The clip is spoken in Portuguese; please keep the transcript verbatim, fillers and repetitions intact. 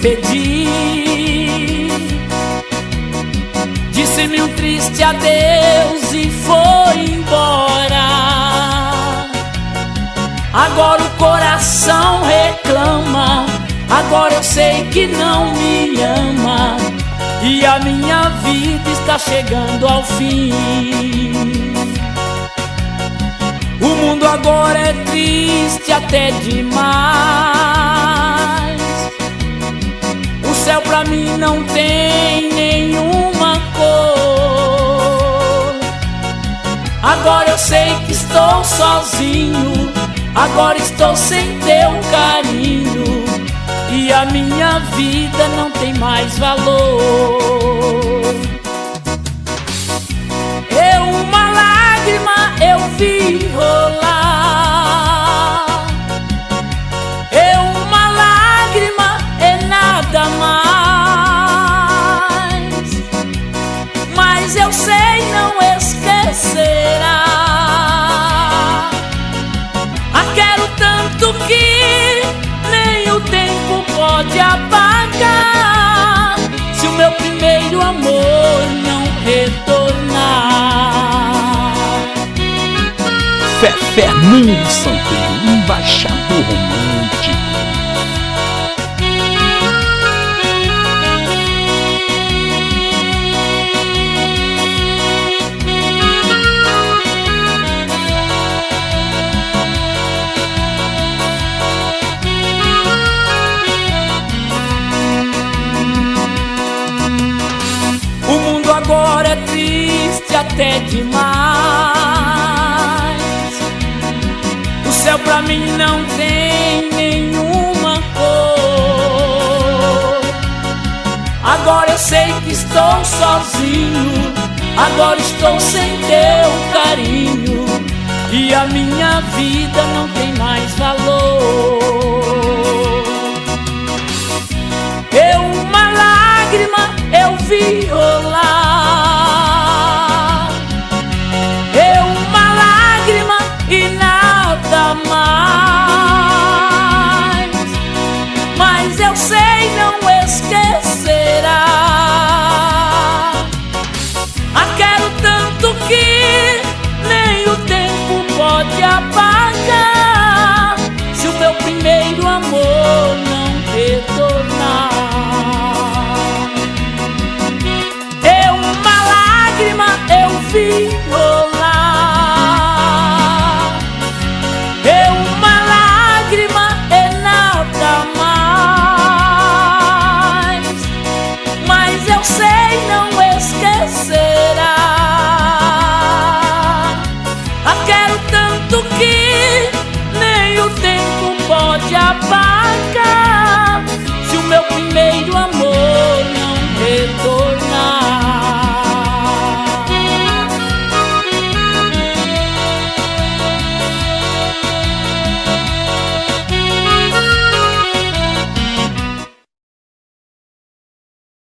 despedi. Disse-me um triste adeus e foi embora. Agora o coração reclama, agora eu sei que não me ama, e a minha vida está chegando ao fim. O mundo agora é triste até demais. O céu pra mim não tem nenhuma cor. Agora eu sei que estou sozinho, agora estou sem teu carinho, e a minha vida não tem mais valor. Eu uma lágrima eu vi rolar, eu uma lágrima é nada mais, mas eu sei não esquecerá. A quero tanto que nem o tempo pode apagar, se o meu primeiro amor não retornar. Fé Fernando Santeiro, embaixador romântico. O mundo agora é triste até demais. O céu pra mim não tem nenhuma cor. Agora eu sei que estou sozinho, agora estou sem teu carinho, e a minha vida não tem mais valor. Eu uma lágrima eu vi rolar, eu uma lágrima e nada mais, mas eu sei não